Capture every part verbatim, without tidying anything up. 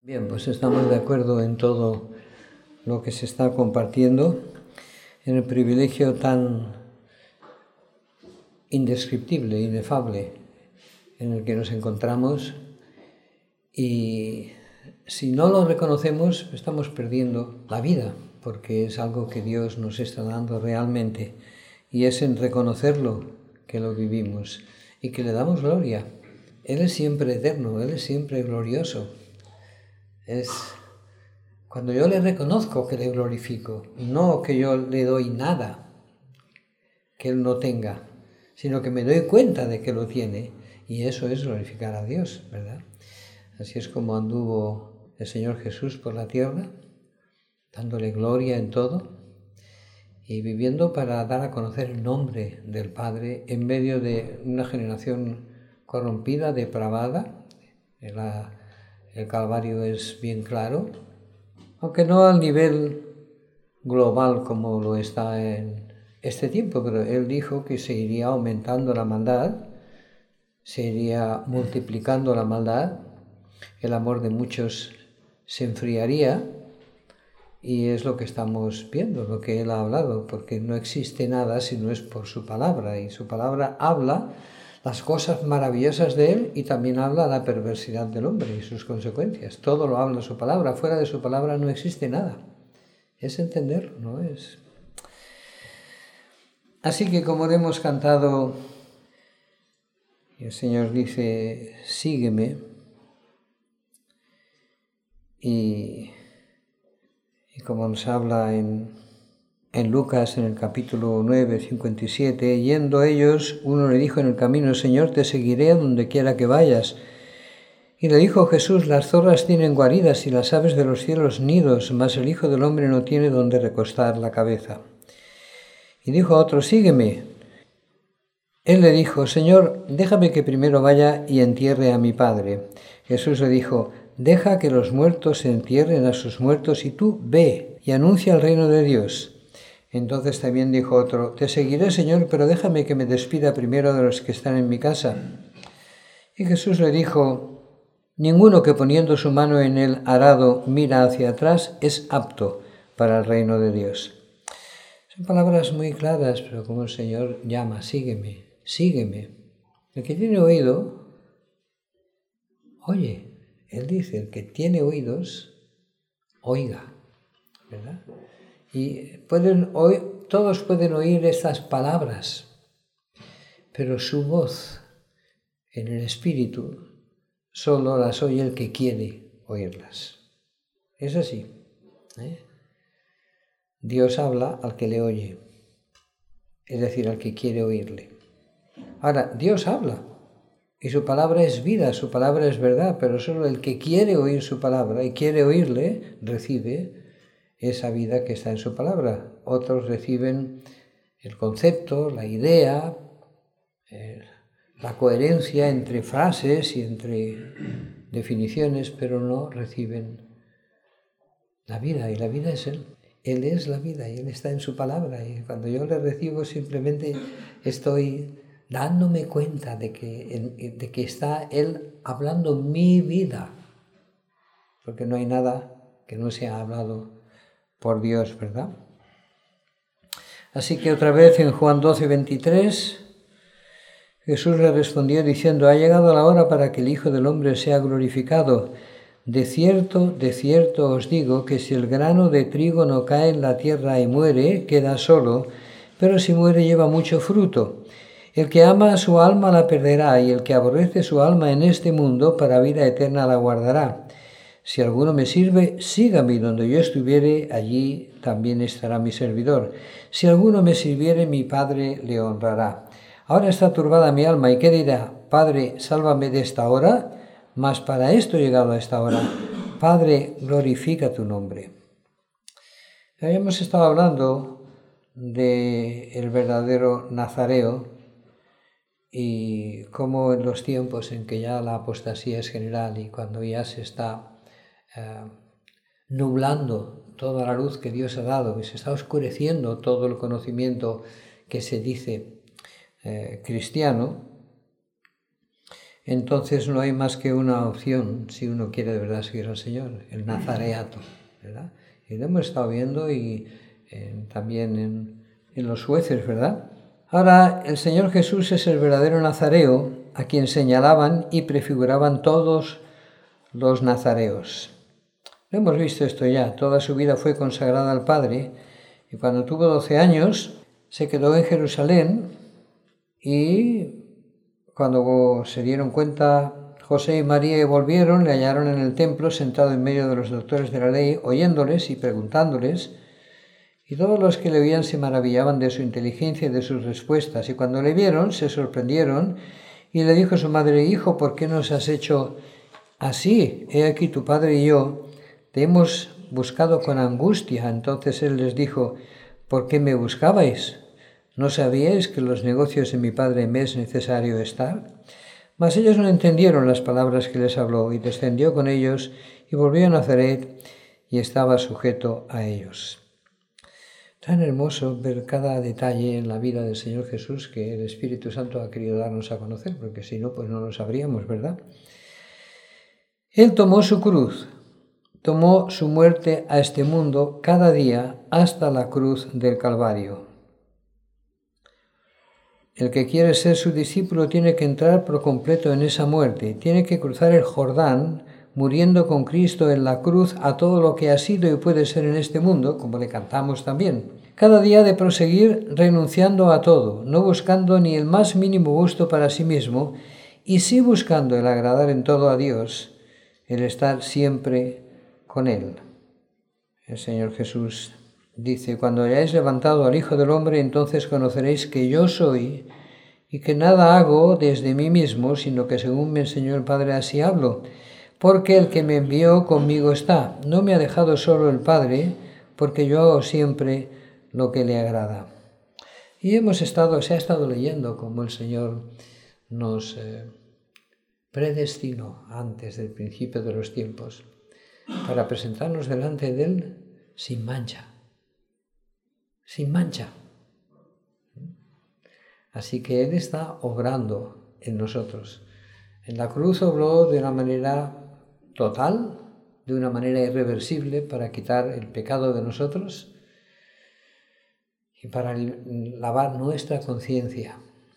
Bien, pues estamos de acuerdo en todo lo que se está compartiendo, en el privilegio tan indescriptible, inefable en el que nos encontramos, y si no lo reconocemos estamos perdiendo la vida, porque es algo que Dios nos está dando realmente, y es en reconocerlo que lo vivimos y que le damos gloria. Él es siempre eterno, Él es siempre glorioso. Es cuando yo le reconozco que le glorifico, no que yo le doy nada que Él no tenga, sino que me doy cuenta de que lo tiene, y eso es glorificar a Dios, ¿verdad? Así es como anduvo el Señor Jesús por la tierra, dándole gloria en todo y viviendo para dar a conocer el nombre del Padre en medio de una generación corrompida, depravada. La, el Calvario es bien claro, aunque no al nivel global como lo está en este tiempo, pero Él dijo que se iría aumentando la maldad, se iría multiplicando la maldad, el amor de muchos se enfriaría, y es lo que estamos viendo, lo que Él ha hablado, porque no existe nada si no es por su palabra, y su palabra habla las cosas maravillosas de Él y también habla la perversidad del hombre y sus consecuencias. Todo lo habla su palabra, fuera de su palabra no existe nada. Es entender, ¿no? Es... Así que como hemos cantado, el Señor dice, sígueme, y, y como nos habla en, en Lucas, en el capítulo nueve, cincuenta y siete, yendo ellos, uno le dijo en el camino, Señor, te seguiré a donde quiera que vayas. Y le dijo Jesús, las zorras tienen guaridas y las aves de los cielos nidos, mas el Hijo del Hombre no tiene donde recostar la cabeza. Y dijo a otro, sígueme. Él le dijo, Señor, déjame que primero vaya y entierre a mi Padre. Jesús le dijo, deja que los muertos se entierren a sus muertos y tú ve y anuncia el reino de Dios. Entonces también dijo otro, te seguiré, Señor, pero déjame que me despida primero de los que están en mi casa. Y Jesús le dijo, ninguno que poniendo su mano en el arado mira hacia atrás es apto para el reino de Dios. Son palabras muy claras, pero como el Señor llama, sígueme, sígueme. El que tiene oído, oye. Él dice, el que tiene oídos, oiga, ¿verdad? Y pueden oír, todos pueden oír estas palabras, pero su voz en el espíritu solo las oye el que quiere oírlas. Es así, ¿eh? Dios habla al que le oye, es decir, al que quiere oírle. Ahora, Dios habla, y su palabra es vida, su palabra es verdad, pero solo el que quiere oír su palabra y quiere oírle, recibe esa vida que está en su palabra. Otros reciben el concepto, la idea, eh, la coherencia entre frases y entre definiciones, pero no reciben la vida, y la vida es Él. Él es la vida y Él está en su palabra, y cuando yo le recibo simplemente estoy dándome cuenta de que, de que está Él hablando mi vida, porque no hay nada que no sea hablado por Dios, ¿verdad? Así que otra vez en Juan doce, veintitrés, Jesús le respondió diciendo, ha llegado la hora para que el Hijo del Hombre sea glorificado. De cierto, de cierto os digo que si el grano de trigo no cae en la tierra y muere, queda solo, pero si muere lleva mucho fruto. El que ama a su alma la perderá, y el que aborrece su alma en este mundo, para vida eterna la guardará. Si alguno me sirve, sígame, y donde yo estuviere, allí también estará mi servidor. Si alguno me sirviere, mi Padre le honrará. Ahora está turbada mi alma, ¿y qué dirá? Padre, sálvame de esta hora, mas para esto he llegado a esta hora. Padre, glorifica tu nombre. Habíamos estado hablando del verdadero Nazareo, y cómo en los tiempos en que ya la apostasía es general y cuando ya se está eh, nublando toda la luz que Dios ha dado y se está oscureciendo todo el conocimiento que se dice eh, cristiano, entonces no hay más que una opción si uno quiere de verdad seguir al Señor, el nazareato, ¿verdad? Y lo hemos estado viendo y eh, también en, en los jueces, ¿verdad? Ahora, el Señor Jesús es el verdadero nazareo a quien señalaban y prefiguraban todos los nazareos. Lo hemos visto esto ya, toda su vida fue consagrada al Padre y cuando tuvo doce años se quedó en Jerusalén y cuando se dieron cuenta José y María volvieron, le hallaron en el templo sentado en medio de los doctores de la ley, oyéndoles y preguntándoles, y todos los que le oían se maravillaban de su inteligencia y de sus respuestas, y cuando le vieron se sorprendieron y le dijo a su madre: Hijo, ¿por qué nos has hecho así? He aquí tu padre y yo te hemos buscado con angustia. Entonces él les dijo: ¿por qué me buscabais? ¿No sabíais que en los negocios de mi padre me es necesario estar? Mas ellos no entendieron las palabras que les habló, y descendió con ellos y volvió a Nazaret y estaba sujeto a ellos. Tan hermoso ver cada detalle en la vida del Señor Jesús que el Espíritu Santo ha querido darnos a conocer, porque si no, pues no lo sabríamos, ¿verdad? Él tomó su cruz, tomó su muerte a este mundo cada día hasta la cruz del Calvario. El que quiere ser su discípulo tiene que entrar por completo en esa muerte, tiene que cruzar el Jordán, muriendo con Cristo en la cruz a todo lo que ha sido y puede ser en este mundo, como le cantamos también. Cada día de proseguir renunciando a todo, no buscando ni el más mínimo gusto para sí mismo, y sí buscando el agradar en todo a Dios, el estar siempre con Él. El Señor Jesús dice: cuando hayáis levantado al Hijo del Hombre, entonces conoceréis que yo soy y que nada hago desde mí mismo, sino que según me enseñó el Padre así hablo. Porque el que me envió conmigo está. No me ha dejado solo el Padre, porque yo hago siempre lo que le agrada. Y hemos estado, se ha estado leyendo cómo el Señor nos eh, predestinó antes del principio de los tiempos para presentarnos delante de Él sin mancha. Sin mancha. Así que Él está obrando en nosotros. En la cruz obró de una manera total, de una manera irreversible, para quitar el pecado de nosotros y para lavar nuestra conciencia.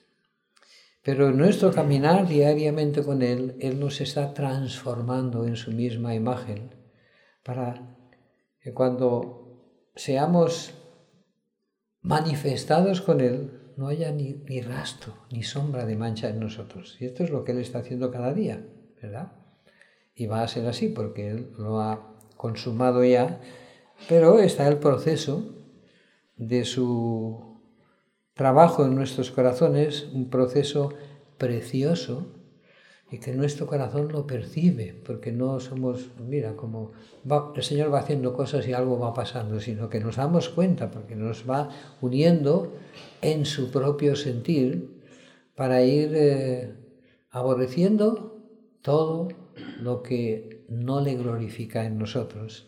Pero en nuestro caminar diariamente con Él, Él nos está transformando en su misma imagen, para que cuando seamos manifestados con Él, no haya ni, ni rastro, ni sombra de mancha en nosotros. Y esto es lo que Él está haciendo cada día, ¿verdad? Y va a ser así porque Él lo ha consumado ya, pero está el proceso de su trabajo en nuestros corazones, un proceso precioso y que nuestro corazón lo percibe, porque no somos, mira, como va, el Señor va haciendo cosas y algo va pasando, sino que nos damos cuenta, porque nos va uniendo en su propio sentir para ir eh, aborreciendo todo lo que no le glorifica en nosotros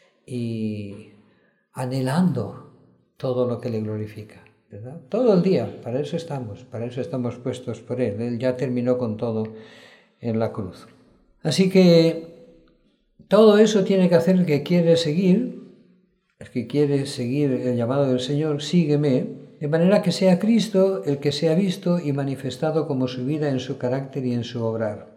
y anhelando todo lo que le glorifica, ¿verdad? Todo el día, para eso estamos, para eso estamos puestos por Él. Él ya terminó con todo en la cruz. Así que todo eso tiene que hacer el que quiere seguir, el que quiere seguir el llamado del Señor, sígueme, de manera que sea Cristo el que sea visto y manifestado como su vida en su carácter y en su obrar.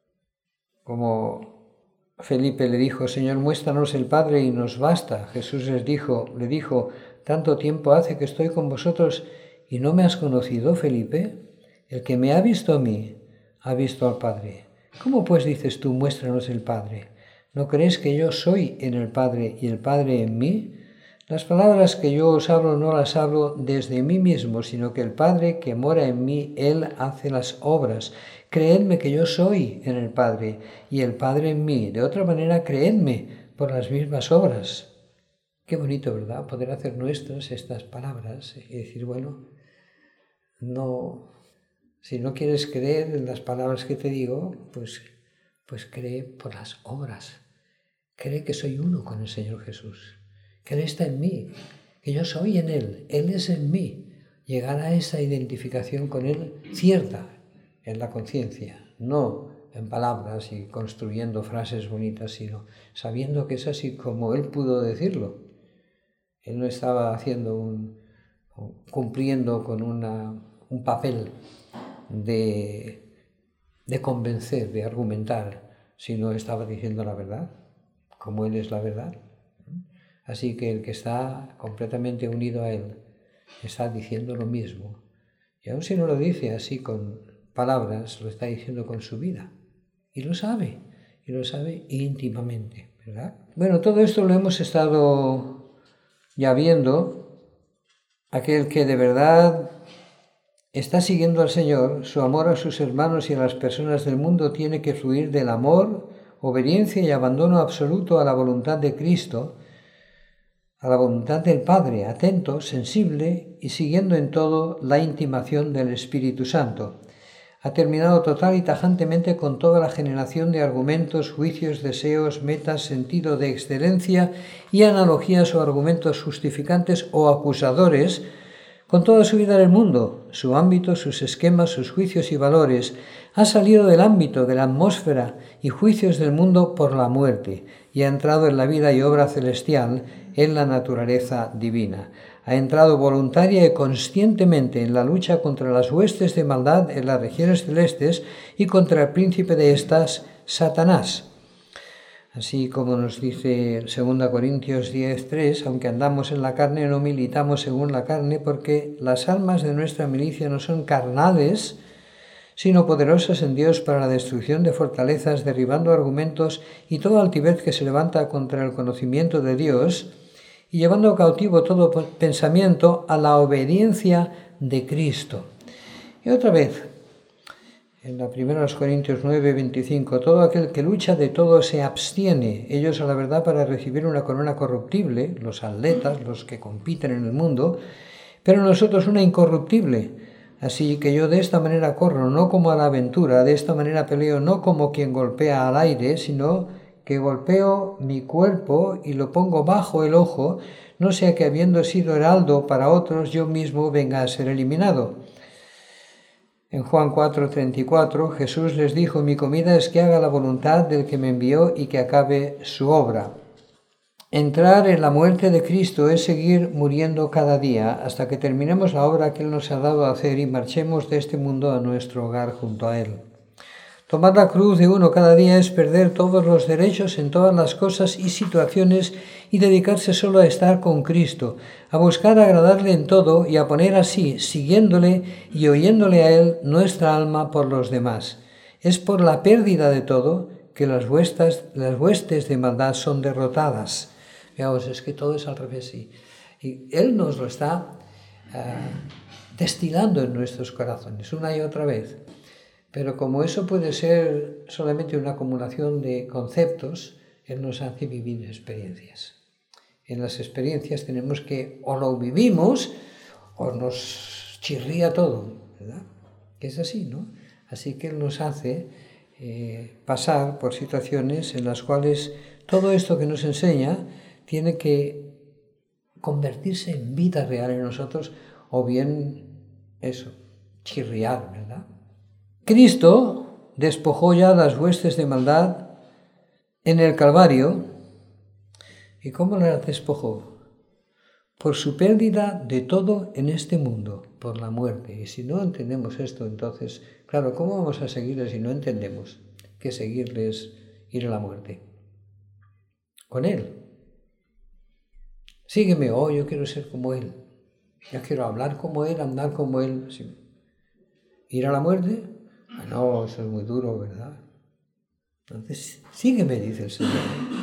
Como Felipe le dijo: Señor, muéstranos el Padre y nos basta. Jesús les dijo, le dijo: tanto tiempo hace que estoy con vosotros y no me has conocido, Felipe. El que me ha visto a mí, ha visto al Padre. ¿Cómo pues dices tú, muéstranos el Padre? ¿No crees que yo soy en el Padre y el Padre en mí? Las palabras que yo os hablo no las hablo desde mí mismo, sino que el Padre que mora en mí, Él hace las obras. Creedme que yo soy en el Padre y el Padre en mí. De otra manera, creedme por las mismas obras. Qué bonito, ¿verdad? Poder hacer nuestras estas palabras y decir, bueno, no, si no quieres creer en las palabras que te digo, pues, pues cree por las obras. Cree que soy uno con el Señor Jesús, que Él está en mí, que yo soy en Él, Él es en mí. Llegar a esa identificación con Él cierta en la conciencia. no en palabras y construyendo frases bonitas, sino sabiendo que es así como Él pudo decirlo. Él no estaba haciendo un, cumpliendo con una, un papel de, de convencer, de argumentar, sino estaba diciendo la verdad, como Él es la verdad. Así que el que está completamente unido a Él está diciendo lo mismo. Y aun si no lo dice así con palabras, lo está diciendo con su vida. Y lo sabe, y lo sabe íntimamente, ¿verdad? Bueno, todo esto lo hemos estado ya viendo. Aquel que de verdad está siguiendo al Señor, su amor a sus hermanos y a las personas del mundo tiene que fluir del amor, obediencia y abandono absoluto a la voluntad de Cristo, a la voluntad del Padre, atento, sensible y siguiendo en todo la intimación del Espíritu Santo. Ha terminado total y tajantemente con toda la generación de argumentos, juicios, deseos, metas, sentido de excelencia y analogías o argumentos justificantes o acusadores, con toda su vida en el mundo, su ámbito, sus esquemas, sus juicios y valores. Ha salido del ámbito, de la atmósfera y juicios del mundo por la muerte y ha entrado en la vida y obra celestial, en la naturaleza divina. Ha entrado voluntaria y conscientemente en la lucha contra las huestes de maldad en las regiones celestes y contra el príncipe de estas, Satanás. Así como nos dice segunda Corintios diez tres, aunque andamos en la carne, no militamos según la carne, porque las armas de nuestra milicia no son carnales, sino poderosas en Dios para la destrucción de fortalezas, derribando argumentos y toda altivez que se levanta contra el conocimiento de Dios, y llevando cautivo todo pensamiento a la obediencia de Cristo. Y otra vez, en la primera Corintios nueve veinticinco, todo aquel que lucha de todo se abstiene, ellos a la verdad para recibir una corona corruptible, los atletas, los que compiten en el mundo, pero nosotros una incorruptible. Así que yo de esta manera corro, no como a la aventura, de esta manera peleo, no como quien golpea al aire, sino que golpeo mi cuerpo y lo pongo bajo el ojo, no sea que habiendo sido heraldo para otros, yo mismo venga a ser eliminado. En Juan cuatro treinta y cuatro, Jesús les dijo, mi comida es que haga la voluntad del que me envió y que acabe su obra. Entrar en la muerte de Cristo es seguir muriendo cada día hasta que terminemos la obra que Él nos ha dado a hacer y marchemos de este mundo a nuestro hogar junto a Él. Tomar la cruz de uno cada día es perder todos los derechos en todas las cosas y situaciones y dedicarse solo a estar con Cristo, a buscar agradarle en todo y a poner así, siguiéndole y oyéndole a Él, nuestra alma por los demás. Es por la pérdida de todo que las huestes, las huestes de maldad son derrotadas. Veamos, es que todo es al revés. Y, y Él nos lo está uh, destilando en nuestros corazones una y otra vez. Pero como eso puede ser solamente una acumulación de conceptos, Él nos hace vivir experiencias. En las experiencias tenemos que o lo vivimos o nos chirría todo, ¿verdad? Que es así, ¿no? Así que Él nos hace eh, pasar por situaciones en las cuales todo esto que nos enseña tiene que convertirse en vida real en nosotros o bien eso, chirriar, ¿verdad? Cristo despojó ya las huestes de maldad en el Calvario. ¿Y cómo las despojó? Por su pérdida de todo en este mundo, por la muerte. Y si no entendemos esto, entonces, claro, ¿cómo vamos a seguirles si no entendemos que seguirles ir a la muerte? Con Él. Sígueme, oh, yo quiero ser como Él. Yo quiero hablar como Él, andar como Él. Sí. ¿Ir a la muerte? Ah, no, eso es muy duro, ¿verdad? Entonces, sígueme, dice el Señor.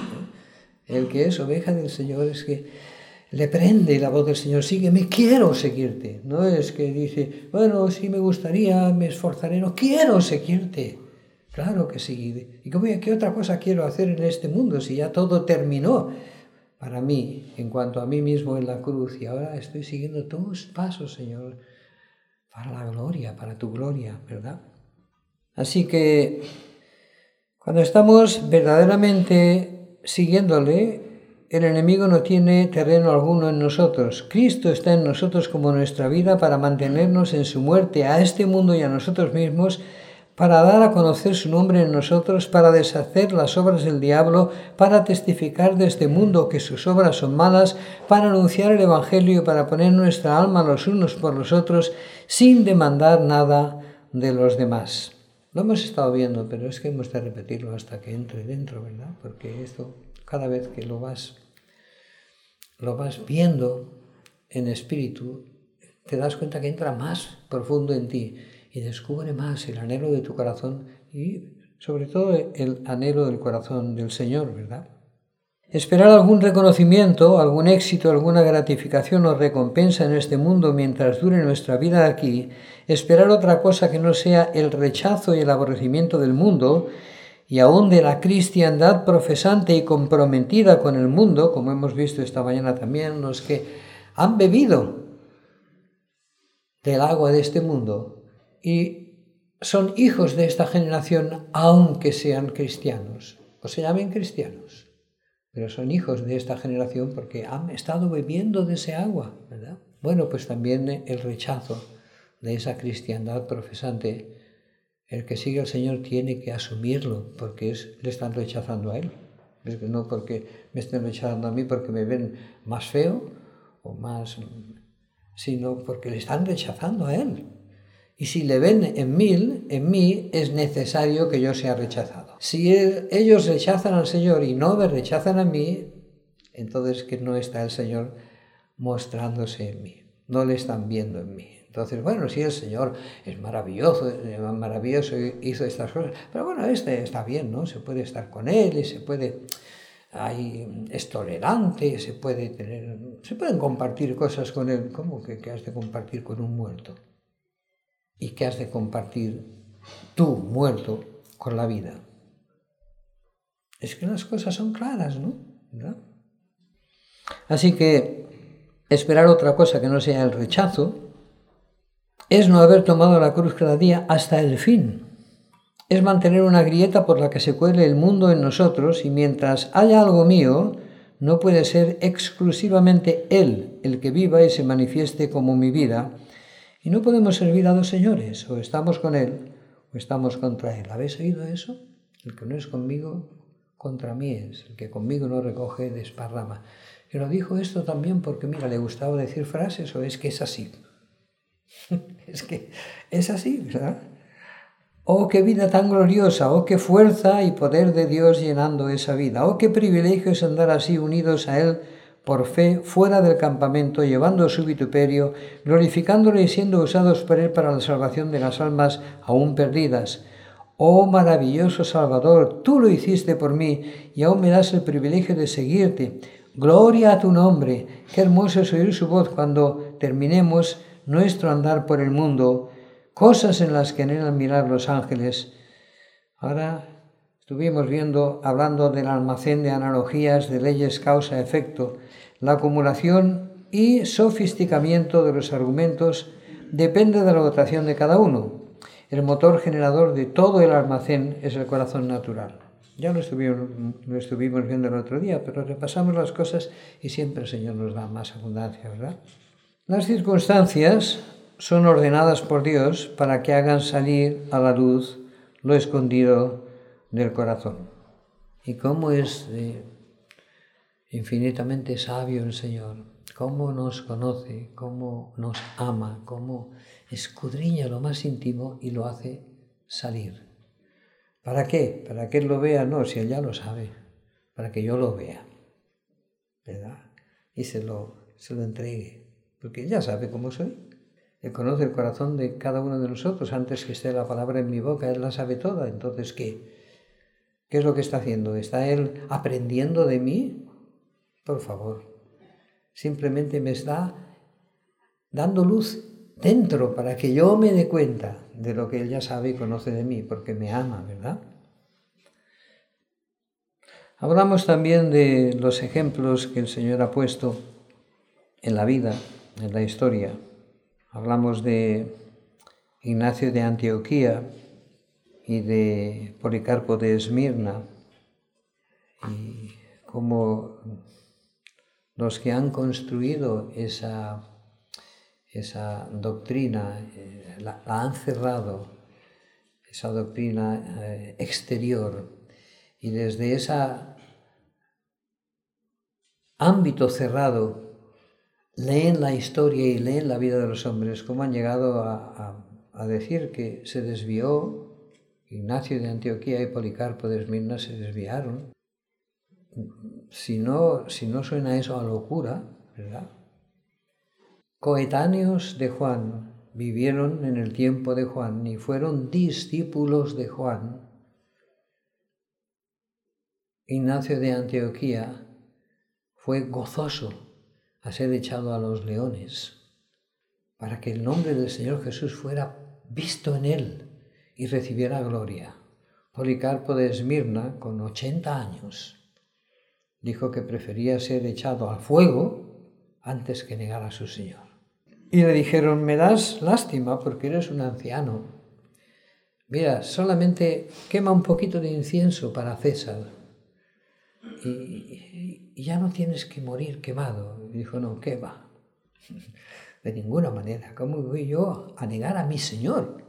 El que es oveja del Señor es que le prende la voz del Señor, sígueme, quiero seguirte. No es que dice, bueno, sí me gustaría, me esforzaré, no, quiero seguirte. Claro que sí. ¿Y cómo, qué otra cosa quiero hacer en este mundo si ya todo terminó para mí, en cuanto a mí mismo en la cruz? Y ahora estoy siguiendo tus pasos, Señor, para la gloria, para tu gloria, ¿verdad? Así que cuando estamos verdaderamente siguiéndole, el enemigo no tiene terreno alguno en nosotros. Cristo está en nosotros como nuestra vida para mantenernos en su muerte a este mundo y a nosotros mismos, para dar a conocer su nombre en nosotros, para deshacer las obras del diablo, para testificar de este mundo que sus obras son malas, para anunciar el Evangelio y para poner nuestra alma los unos por los otros, sin demandar nada de los demás. Lo hemos estado viendo, pero es que hemos de repetirlo hasta que entre dentro, ¿verdad? Porque esto, cada vez que lo vas, lo vas viendo en espíritu, te das cuenta que entra más profundo en ti y descubre más el anhelo de tu corazón y sobre todo el anhelo del corazón del Señor, ¿verdad? Esperar algún reconocimiento, algún éxito, alguna gratificación o recompensa en este mundo mientras dure nuestra vida aquí, esperar otra cosa que no sea el rechazo y el aborrecimiento del mundo y aún de la cristiandad profesante y comprometida con el mundo, como hemos visto esta mañana también, los que han bebido del agua de este mundo y son hijos de esta generación aunque sean cristianos o se llamen cristianos, pero son hijos de esta generación porque han estado bebiendo de ese agua, ¿verdad? Bueno, pues también el rechazo de esa cristiandad profesante, el que sigue al Señor tiene que asumirlo porque es, le están rechazando a Él, es que no porque me estén rechazando a mí porque me ven más feo o más, sino porque le están rechazando a Él. Y si le ven en mí, en mí es necesario que yo sea rechazado. Si él, ellos rechazan al Señor y no me rechazan a mí, entonces que no está el Señor mostrándose en mí, no le están viendo en mí. Entonces, bueno, sí, el Señor es maravilloso, maravilloso, hizo estas cosas, pero bueno, este está bien, ¿no? Se puede estar con Él y se puede... Ahí es tolerante, se puede tener, se pueden compartir cosas con Él. ¿Cómo que, que has de compartir con un muerto? ¿Y qué has de compartir tú, muerto, con la vida? Es que las cosas son claras, ¿no? ¿verdad? Así que esperar otra cosa que no sea el rechazo es no haber tomado la cruz cada día hasta el fin. Es mantener una grieta por la que se cuele el mundo en nosotros y mientras haya algo mío, no puede ser exclusivamente Él el que viva y se manifieste como mi vida. Y no podemos servir a dos señores, o estamos con Él o estamos contra Él. ¿Habéis oído eso? El que no es conmigo, contra mí es. El que conmigo no recoge, desparrama. Y lo dijo esto también porque, mira, le gustaba decir frases o es que es así. Es que es así, ¿verdad? Oh, qué vida tan gloriosa, oh, qué fuerza y poder de Dios llenando esa vida. Oh, qué privilegio es andar así unidos a Él por fe, fuera del campamento, llevando su vituperio, glorificándole y siendo usados por Él para la salvación de las almas aún perdidas. Oh, maravilloso Salvador, tú lo hiciste por mí y aún me das el privilegio de seguirte. Gloria a tu nombre. Qué hermoso es oír su voz cuando terminemos nuestro andar por el mundo. Cosas en las que anhelan mirar los ángeles. Ahora estuvimos viendo, hablando del almacén de analogías, de leyes causa-efecto, la acumulación y sofisticamiento de los argumentos depende de la dotación de cada uno. El motor generador de todo el almacén es el corazón natural. Ya lo estuvimos, lo estuvimos viendo el otro día, pero repasamos las cosas y siempre el Señor nos da más abundancia, ¿verdad? Las circunstancias son ordenadas por Dios para que hagan salir a la luz lo escondido del corazón. ¿Y cómo es eh, infinitamente sabio el Señor? ¿Cómo nos conoce? ¿Cómo nos ama? ¿Cómo escudriña lo más íntimo y lo hace salir? ¿Para qué? ¿Para que Él lo vea? No, si Él ya lo sabe. Para que yo lo vea, ¿verdad? Y se lo, se lo entregue. Porque Él ya sabe cómo soy. Él conoce el corazón de cada uno de nosotros antes que esté la palabra en mi boca. Él la sabe toda. Entonces, ¿qué? ¿Qué es lo que está haciendo? ¿Está Él aprendiendo de mí? Por favor. Simplemente me está dando luz dentro para que yo me dé cuenta de lo que Él ya sabe y conoce de mí, porque me ama, ¿verdad? Hablamos también de los ejemplos que el Señor ha puesto en la vida, en la historia. Hablamos de Ignacio de Antioquía y de Policarpo de Esmirna y cómo los que han construido esa, esa doctrina eh, la, la han cerrado esa doctrina eh, exterior, y desde ese ámbito cerrado leen la historia y leen la vida de los hombres, como han llegado a, a, a decir que se desvió Ignacio de Antioquía y Policarpo de Esmirna, se desviaron. Si no, si no suena eso a locura, ¿verdad? Coetáneos de Juan, vivieron en el tiempo de Juan y fueron discípulos de Juan. Ignacio de Antioquía fue gozoso a ser echado a los leones para que el nombre del Señor Jesús fuera visto en él y recibiera gloria. Policarpo de Esmirna, con ochenta años, dijo que prefería ser echado al fuego antes que negar a su Señor. Y le dijeron, me das lástima porque eres un anciano. Mira, solamente quema un poquito de incienso para César y, y, y ya no tienes que morir quemado. Y dijo, no, ¿qué va? De ninguna manera. ¿Cómo voy yo a negar a mi Señor?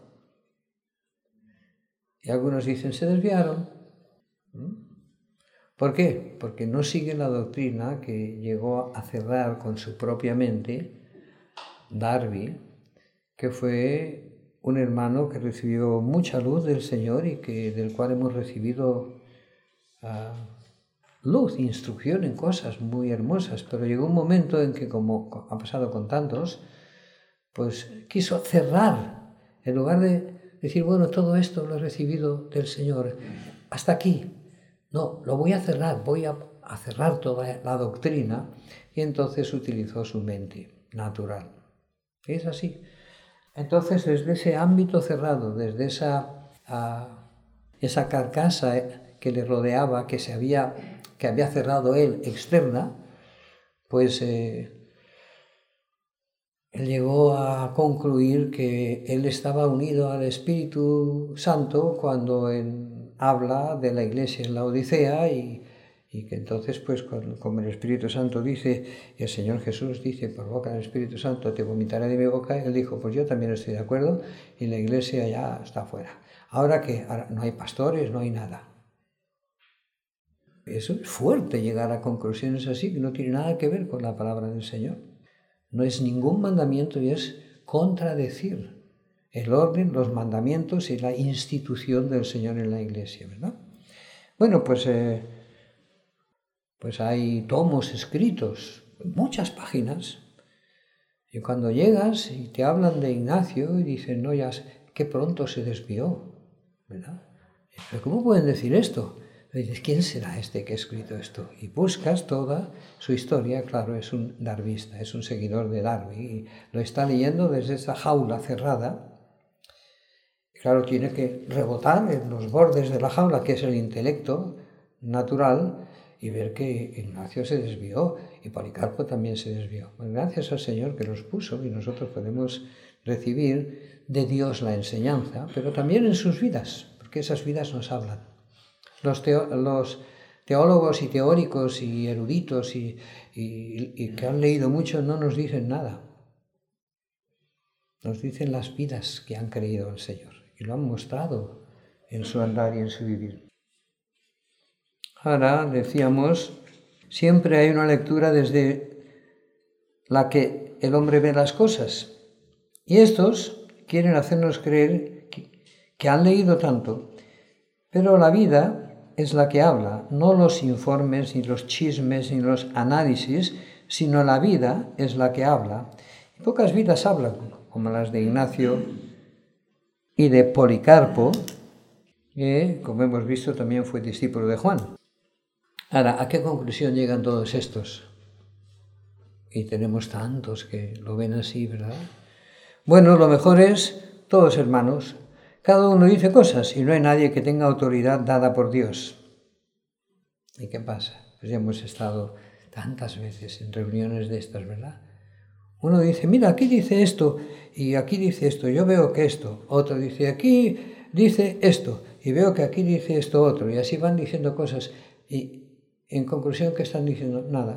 Y algunos dicen, se desviaron. ¿Por qué? Porque no siguen la doctrina que llegó a cerrar con su propia mente Darby, que fue un hermano que recibió mucha luz del Señor y que, del cual hemos recibido uh, luz, instrucción en cosas muy hermosas, pero llegó un momento en que, como ha pasado con tantos, pues quiso cerrar, en lugar de decir, bueno, todo esto lo he recibido del Señor, hasta aquí. No, lo voy a cerrar, voy a, a cerrar toda la doctrina, y entonces utilizó su mente natural. Es así. Entonces, desde ese ámbito cerrado, desde esa, uh, esa carcasa que le rodeaba, que, se había, que había cerrado él externa, pues eh, él llegó a concluir que él estaba unido al Espíritu Santo cuando él habla de la iglesia en la Odisea y, y que entonces, pues, como el Espíritu Santo dice, y el Señor Jesús dice, por boca del Espíritu Santo te vomitaré de mi boca, él dijo, pues yo también estoy de acuerdo, y la iglesia ya está fuera. Ahora que ahora no hay pastores, no hay nada. Eso es fuerte, llegar a conclusiones así, que no tiene nada que ver con la palabra del Señor. No es ningún mandamiento y es contradecir el orden, los mandamientos y la institución del Señor en la iglesia, ¿verdad? Bueno, pues... Eh, Pues hay tomos escritos, muchas páginas, y cuando llegas y te hablan de Ignacio y dicen, no, ya qué pronto se desvió, ¿verdad? ¿Pero cómo pueden decir esto? Y dices, ¿quién será este que ha escrito esto? Y buscas toda su historia, claro, es un darwista, es un seguidor de Darby, y lo está leyendo desde esa jaula cerrada. Claro, tiene que rebotar en los bordes de la jaula, que es el intelecto natural, y ver que Ignacio se desvió y Policarpo también se desvió. Pues gracias al Señor que los puso y nosotros podemos recibir de Dios la enseñanza, pero también en sus vidas, porque esas vidas nos hablan. Los, teo, los teólogos y teóricos y eruditos y, y, y que han leído mucho no nos dicen nada. Nos dicen las vidas que han creído al Señor y lo han mostrado en su andar y en su vivir. Ahora, decíamos, siempre hay una lectura desde la que el hombre ve las cosas. Y estos quieren hacernos creer que, que han leído tanto, pero la vida es la que habla, no los informes, ni los chismes, ni los análisis, sino la vida es la que habla. Y pocas vidas hablan, como las de Ignacio y de Policarpo, que, como hemos visto, también fue discípulo de Juan. Ahora, ¿a qué conclusión llegan todos estos? Y tenemos tantos que lo ven así, ¿verdad? Bueno, lo mejor es todos hermanos. Cada uno dice cosas y no hay nadie que tenga autoridad dada por Dios. ¿Y qué pasa? Pues ya hemos estado tantas veces en reuniones de estas, ¿verdad? Uno dice, mira, aquí dice esto y aquí dice esto, yo veo que esto. Otro dice, aquí dice esto y veo que aquí dice esto otro. Y así van diciendo cosas y... En conclusión, ¿qué están diciendo? Nada.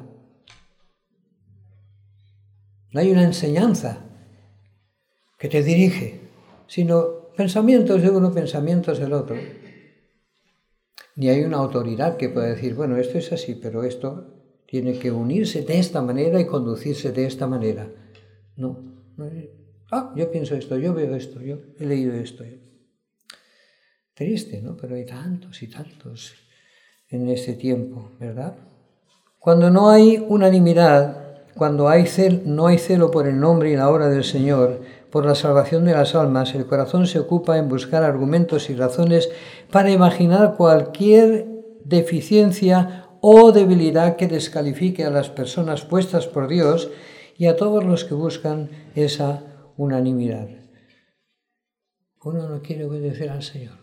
No hay una enseñanza que te dirige, sino pensamientos de uno, pensamientos del otro. Ni hay una autoridad que pueda decir, bueno, esto es así, pero esto tiene que unirse de esta manera y conducirse de esta manera. No. no ah, yo pienso esto, yo veo esto, yo he leído esto. Triste, ¿no? Pero hay tantos y tantos en este tiempo, ¿verdad? Cuando no hay unanimidad, cuando hay cel, no hay celo por el nombre y la obra del Señor, por la salvación de las almas, el corazón se ocupa en buscar argumentos y razones para imaginar cualquier deficiencia o debilidad que descalifique a las personas puestas por Dios y a todos los que buscan esa unanimidad. Uno no quiere obedecer al Señor.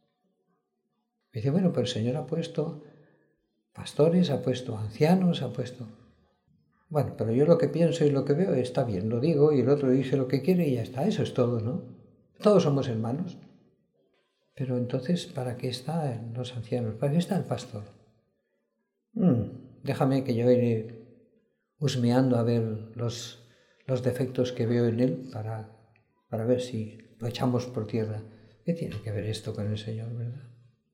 Dice, bueno, pero el Señor ha puesto pastores, ha puesto ancianos, ha puesto... Bueno, pero yo lo que pienso y lo que veo está bien, lo digo, y el otro dice lo que quiere y ya está, eso es todo, ¿no? Todos somos hermanos. Pero entonces, ¿para qué están los ancianos? ¿Para qué está el pastor? Hmm, déjame que yo iré husmeando a ver los, los defectos que veo en él para, para ver si lo echamos por tierra. ¿Qué tiene que ver esto con el Señor, verdad?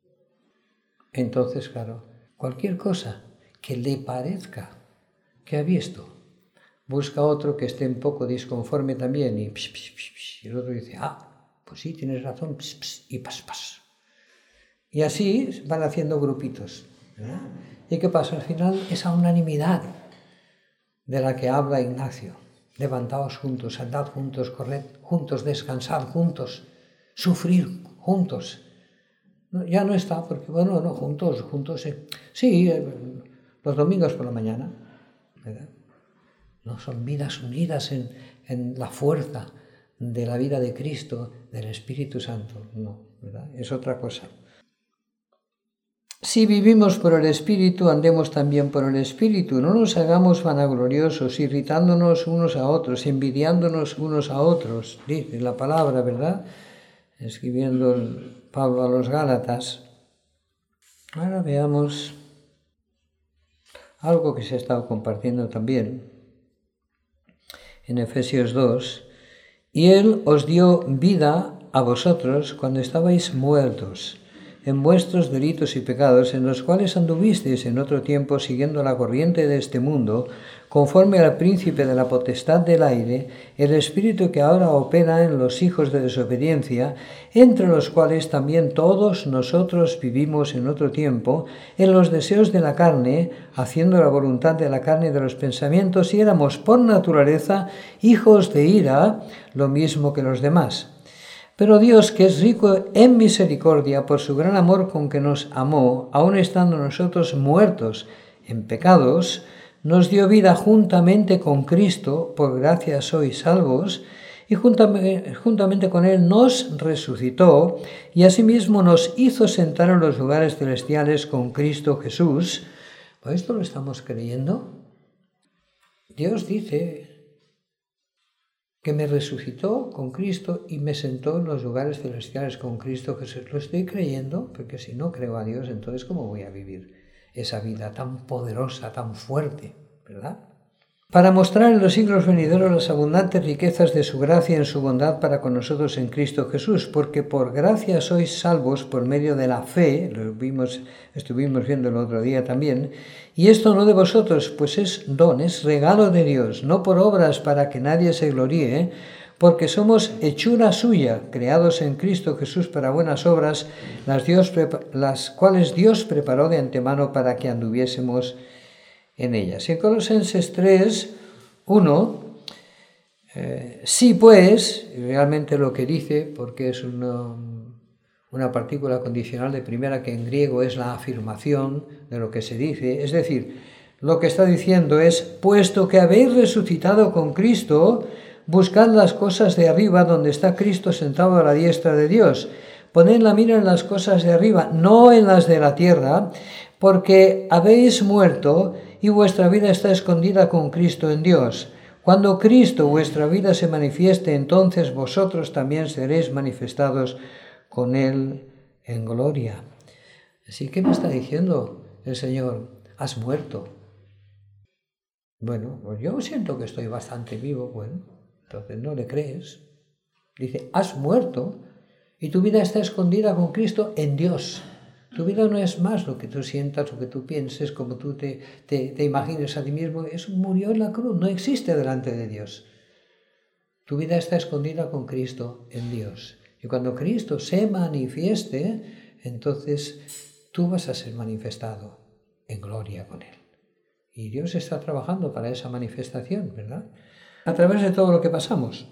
Entonces, claro, cualquier cosa que le parezca que ha visto, busca otro que esté un poco disconforme también y, psh, psh, psh, psh, y el otro dice, ah, pues sí, tienes razón, psh, psh, y pas, pas. Y así van haciendo grupitos, ¿verdad? ¿Y qué pasa? Al final esa unanimidad de la que habla Ignacio, levantaos juntos, andad juntos, corred juntos, descansad juntos, sufrir juntos. No, ya no está, porque bueno, no, juntos, juntos, sí, sí eh, los domingos por la mañana, ¿verdad? No, son vidas unidas en, en la fuerza de la vida de Cristo, del Espíritu Santo, no, ¿verdad? Es otra cosa. Si vivimos por el Espíritu, andemos también por el Espíritu, no nos hagamos vanagloriosos, irritándonos unos a otros, envidiándonos unos a otros, dice la palabra, ¿verdad? Escribiendo Pablo a los Gálatas. Ahora veamos algo que se ha estado compartiendo también en Efesios dos. Y Él os dio vida a vosotros cuando estabais muertos en vuestros delitos y pecados, en los cuales anduvisteis en otro tiempo siguiendo la corriente de este mundo, conforme al príncipe de la potestad del aire, el espíritu que ahora opera en los hijos de desobediencia, entre los cuales también todos nosotros vivimos en otro tiempo, en los deseos de la carne, haciendo la voluntad de la carne y de los pensamientos, y éramos por naturaleza hijos de ira, lo mismo que los demás. Pero Dios, que es rico en misericordia, por su gran amor con que nos amó, aun estando nosotros muertos en pecados, nos dio vida juntamente con Cristo, por gracia sois salvos, y juntamente con Él nos resucitó, y asimismo nos hizo sentar en los lugares celestiales con Cristo Jesús. ¿Pues esto lo estamos creyendo? Dios dice que me resucitó con Cristo y me sentó en los lugares celestiales con Cristo Jesús. Lo estoy creyendo, porque si no creo a Dios, entonces ¿cómo voy a vivir esa vida tan poderosa, tan fuerte, verdad? Para mostrar en los siglos venideros las abundantes riquezas de su gracia en su bondad para con nosotros en Cristo Jesús, porque por gracia sois salvos por medio de la fe, lo vimos, estuvimos viendo el otro día también, y esto no de vosotros, pues es don, es regalo de Dios, no por obras para que nadie se gloríe, porque somos hechura suya, creados en Cristo Jesús para buenas obras, las, Dios, las cuales Dios preparó de antemano para que anduviésemos en ellas. En Colosenses tres, uno, eh, sí pues, realmente lo que dice, porque es una, una partícula condicional de primera que en griego es la afirmación de lo que se dice, es decir, lo que está diciendo es, puesto que habéis resucitado con Cristo, buscad las cosas de arriba donde está Cristo sentado a la diestra de Dios. Poned la mira en las cosas de arriba, no en las de la tierra, porque habéis muerto y vuestra vida está escondida con Cristo en Dios. Cuando Cristo, vuestra vida, se manifieste, entonces vosotros también seréis manifestados con Él en gloria. Así que me está diciendo el Señor, has muerto. Bueno, pues yo siento que estoy bastante vivo. Bueno, entonces no le crees. Dice, has muerto Y tu vida está escondida con Cristo en Dios. Tu vida no es más lo que tú sientas, lo que tú pienses, como tú te, te, te imagines a ti mismo. Eso murió en la cruz, no existe delante de Dios. Tu vida está escondida con Cristo en Dios. Y cuando Cristo se manifieste, entonces tú vas a ser manifestado en gloria con Él. Y Dios está trabajando para esa manifestación, ¿verdad? A través de todo lo que pasamos.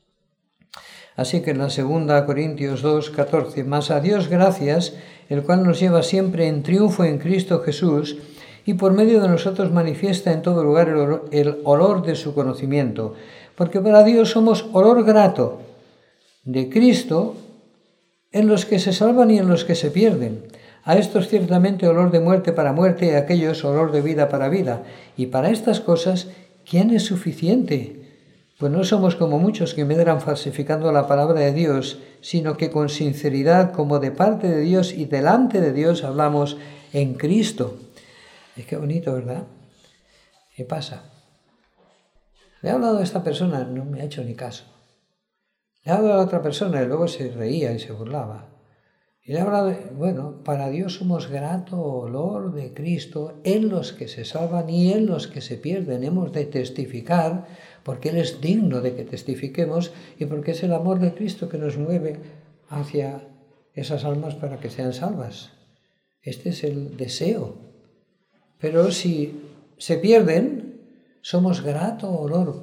Así que en la segunda Corintios dos, catorce, más a Dios gracias, el cual nos lleva siempre en triunfo en Cristo Jesús, y por medio de nosotros manifiesta en todo lugar el olor, el olor de su conocimiento, porque para Dios somos olor grato de Cristo en los que se salvan y en los que se pierden. A estos ciertamente olor de muerte para muerte, y a aquellos olor de vida para vida. Y para estas cosas, ¿quién es suficiente? Pues no somos como muchos que medran falsificando la palabra de Dios, sino que con sinceridad, como de parte de Dios y delante de Dios, hablamos en Cristo. Es que bonito, ¿verdad? ¿Qué pasa? Le he hablado a esta persona, no me ha hecho ni caso. Le he hablado a la otra persona y luego se reía y se burlaba. Y le he hablado, bueno, para Dios somos grato olor de Cristo en los que se salvan y en los que se pierden. Hemos de testificar porque Él es digno de que testifiquemos y porque es el amor de Cristo que nos mueve hacia esas almas para que sean salvas. Este es el deseo. Pero si se pierden, somos grato olor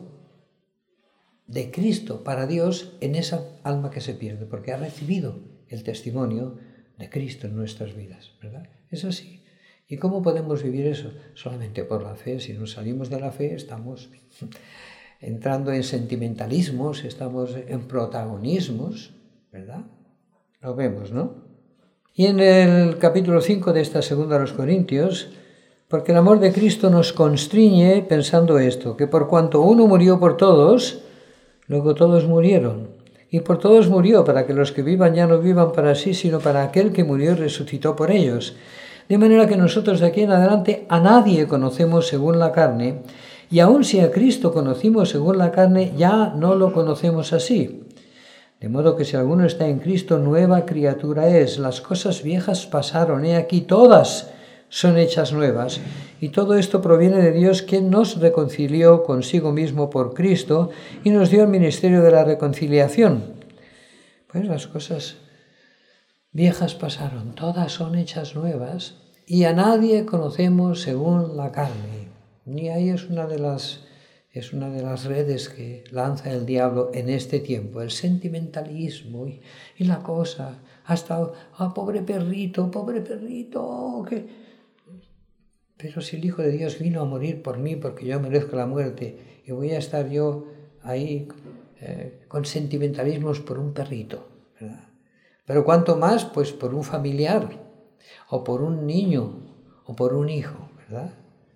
de Cristo para Dios en esa alma que se pierde, porque ha recibido el testimonio de Cristo en nuestras vidas, ¿verdad? Es así. ¿Y cómo podemos vivir eso? Solamente por la fe. Si nos salimos de la fe, estamos entrando en sentimentalismos, estamos en protagonismos, ¿verdad? Lo vemos, ¿no? Y en el capítulo cinco de esta segunda de los Corintios, porque el amor de Cristo nos constriñe pensando esto, que por cuanto uno murió por todos, luego todos murieron. Y por todos murió, para que los que vivan ya no vivan para sí, sino para aquel que murió y resucitó por ellos. De manera que nosotros de aquí en adelante a nadie conocemos según la carne, y aun si a Cristo conocimos según la carne, ya no lo conocemos así. De modo que si alguno está en Cristo, nueva criatura es. Las cosas viejas pasaron, he aquí todas son hechas nuevas. Y todo esto proviene de Dios, quien nos reconcilió consigo mismo por Cristo y nos dio el ministerio de la reconciliación. Pues las cosas viejas pasaron, todas son hechas nuevas y a nadie conocemos según la carne. Y ahí es una de las, es una de las redes que lanza el diablo en este tiempo, el sentimentalismo y, y la cosa, hasta, ah, pobre perrito, pobre perrito, que... Pero si el Hijo de Dios vino a morir por mí porque yo merezco la muerte y voy a estar yo ahí eh, con sentimentalismos por un perrito, ¿verdad? Pero cuanto más, pues por un familiar o por un niño o por un hijo, ¿verdad?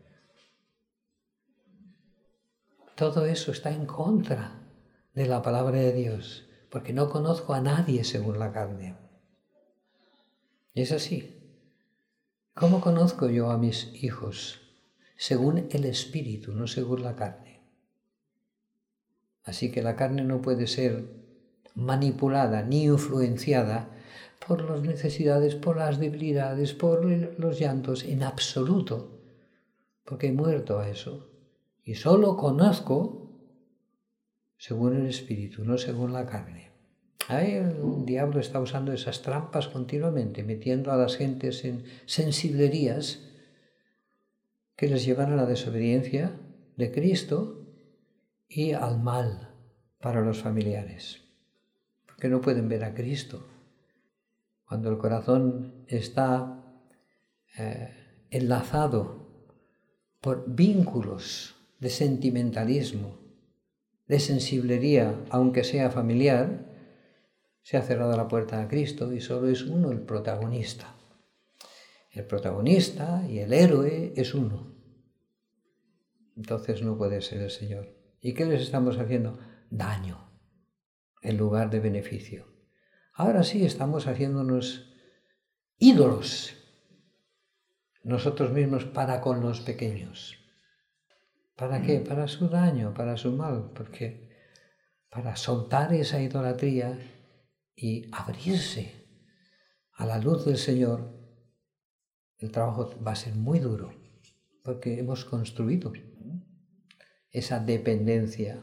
Todo eso está en contra de la palabra de Dios, porque no conozco a nadie según la carne. Y es así. ¿Cómo conozco yo a mis hijos? Según el Espíritu, no según la carne. Así que la carne no puede ser manipulada ni influenciada por las necesidades, por las debilidades, por los llantos, en absoluto, porque he muerto a eso. Y solo conozco según el Espíritu, no según la carne. Ahí el diablo está usando esas trampas continuamente, metiendo a las gentes en sensiblerías que les llevan a la desobediencia de Cristo y al mal para los familiares, porque no pueden ver a Cristo. Cuando el corazón está eh, enlazado por vínculos de sentimentalismo, de sensiblería, aunque sea familiar, se ha cerrado la puerta a Cristo y solo es uno el protagonista. El protagonista y el héroe es uno. Entonces no puede ser el Señor. ¿Y qué les estamos haciendo? Daño en lugar de beneficio. Ahora sí estamos haciéndonos ídolos nosotros mismos para con los pequeños. ¿Para qué? Para su daño, para su mal, porque para soltar esa idolatría y abrirse a la luz del Señor, el trabajo va a ser muy duro, porque hemos construido esa dependencia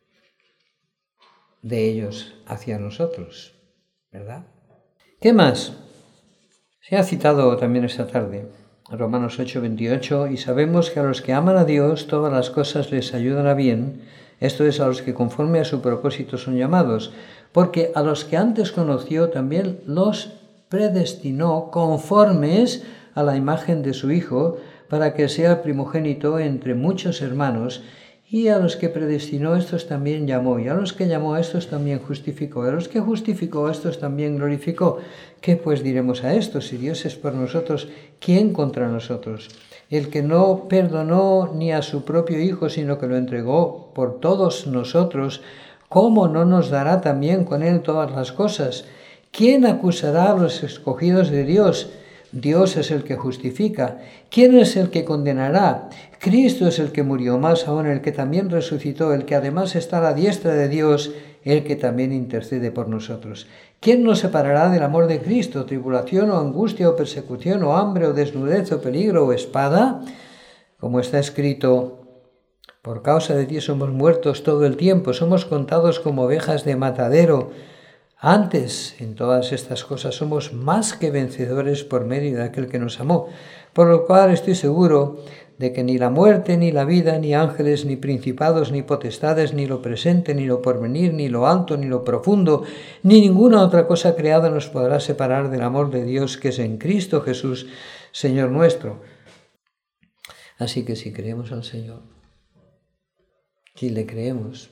de ellos hacia nosotros, ¿verdad? ¿Qué más? Se ha citado también esta tarde Romanos ocho, veintiocho, y sabemos que a los que aman a Dios todas las cosas les ayudan a bien, esto es, a los que conforme a su propósito son llamados, porque a los que antes conoció también los predestinó conformes a la imagen de su Hijo, para que sea primogénito entre muchos hermanos. Y a los que predestinó, estos también llamó, y a los que llamó, estos también justificó, y a los que justificó, estos también glorificó. ¿Qué pues diremos a esto? Si Dios es por nosotros, ¿quién contra nosotros? El que no perdonó ni a su propio Hijo, sino que lo entregó por todos nosotros, ¿cómo no nos dará también con él todas las cosas? ¿Quién acusará a los escogidos de Dios? Dios es el que justifica. ¿Quién es el que condenará? Cristo es el que murió, más aún el que también resucitó, el que además está a la diestra de Dios, el que también intercede por nosotros. ¿Quién nos separará del amor de Cristo? ¿Tribulación o angustia o persecución o hambre o desnudez o peligro o espada? Como está escrito, por causa de ti somos muertos todo el tiempo, somos contados como ovejas de matadero. Antes, en todas estas cosas, somos más que vencedores por medio de aquel que nos amó, por lo cual estoy seguro de que ni la muerte, ni la vida, ni ángeles, ni principados, ni potestades, ni lo presente, ni lo porvenir, ni lo alto, ni lo profundo, ni ninguna otra cosa creada nos podrá separar del amor de Dios que es en Cristo Jesús, Señor nuestro. Así que si creemos al Señor, si le creemos,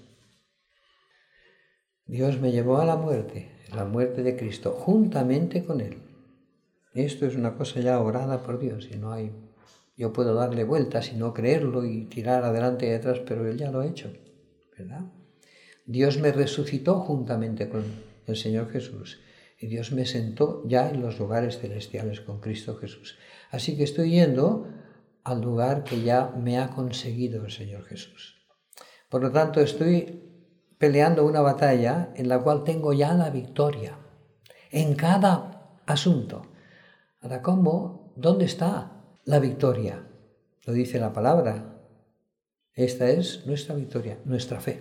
Dios me llevó a la muerte, la muerte de Cristo, juntamente con Él. Esto es una cosa ya orada por Dios, y no hay... Yo puedo darle vueltas y no creerlo y tirar adelante y atrás, pero Él ya lo ha hecho, ¿verdad? Dios me resucitó juntamente con el Señor Jesús, y Dios me sentó ya en los lugares celestiales con Cristo Jesús. Así que estoy yendo al lugar que ya me ha conseguido el Señor Jesús. Por lo tanto, estoy peleando una batalla en la cual tengo ya la victoria en cada asunto. Ahora, ¿cómo? ¿Dónde está la victoria? Lo dice la palabra. Esta es nuestra victoria, nuestra fe,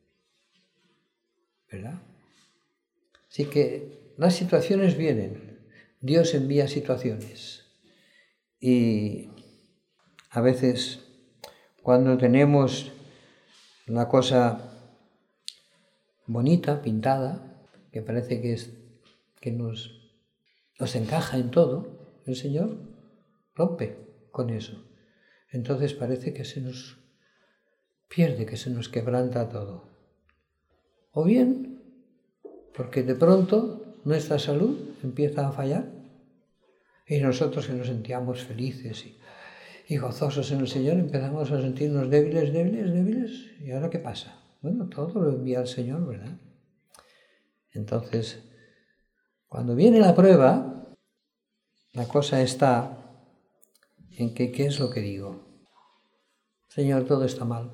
¿verdad? Así que las situaciones vienen, Dios envía situaciones, y a veces cuando tenemos una cosa bonita, pintada, que parece que, es, que nos, nos encaja en todo, el Señor rompe con eso. Entonces parece que se nos pierde, que se nos quebranta todo. O bien, porque de pronto nuestra salud empieza a fallar y nosotros que nos sentíamos felices y, y gozosos en el Señor empezamos a sentirnos débiles, débiles, débiles. ¿Y ahora qué pasa? Bueno, todo lo envía el Señor, ¿verdad? Entonces, cuando viene la prueba, la cosa está en que, ¿qué es lo que digo? Señor, todo está mal.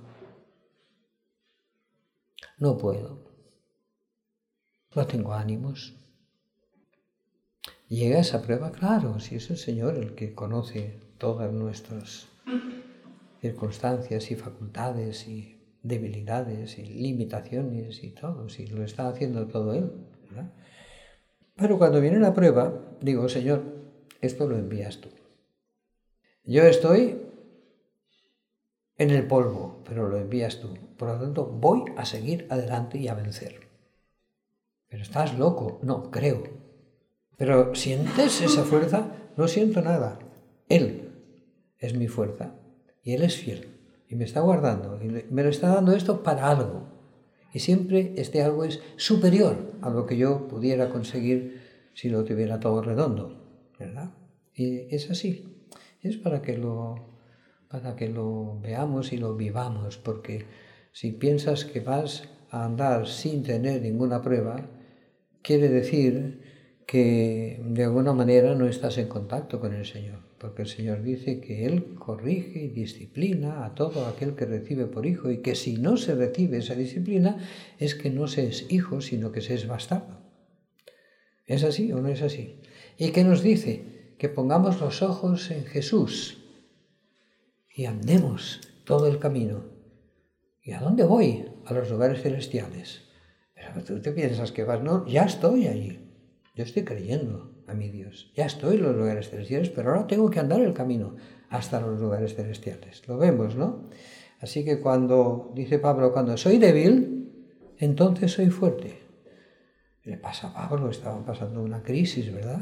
No puedo. No tengo ánimos. Llega esa prueba, claro, si es el Señor el que conoce todas nuestras circunstancias y facultades y debilidades y limitaciones y todo, si lo está haciendo todo Él, ¿verdad? Pero cuando viene la prueba, digo, Señor, esto lo envías tú. Yo estoy en el polvo, pero lo envías tú. Por lo tanto, voy a seguir adelante y a vencer. Pero estás loco. No, creo. Pero ¿sientes esa fuerza? No siento nada. Él es mi fuerza y Él es fiel. Y me está guardando, y me lo está dando esto para algo. Y siempre este algo es superior a lo que yo pudiera conseguir si lo tuviera todo redondo, ¿verdad? Y es así. Es para que lo, para que lo veamos y lo vivamos, porque si piensas que vas a andar sin tener ninguna prueba, quiere decir que de alguna manera no estás en contacto con el Señor, porque el Señor dice que Él corrige y disciplina a todo aquel que recibe por hijo, y que si no se recibe esa disciplina es que no se es hijo, sino que se es bastardo. ¿Es así o no es así? ¿Y qué nos dice? Que pongamos los ojos en Jesús y andemos todo el camino. ¿Y a dónde voy? A los lugares celestiales. Pero tú te piensas que vas, no, ya estoy allí. Yo estoy creyendo a mi Dios. Ya estoy en los lugares celestiales, pero ahora tengo que andar el camino hasta los lugares celestiales. Lo vemos, ¿no? Así que cuando, dice Pablo, cuando soy débil, entonces soy fuerte. Le pasa a Pablo, estaba pasando una crisis, ¿verdad?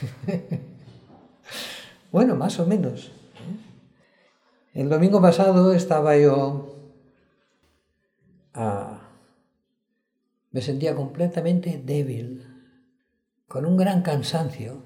Bueno, más o menos. El domingo pasado estaba yo... Ah, me sentía completamente débil, con un gran cansancio,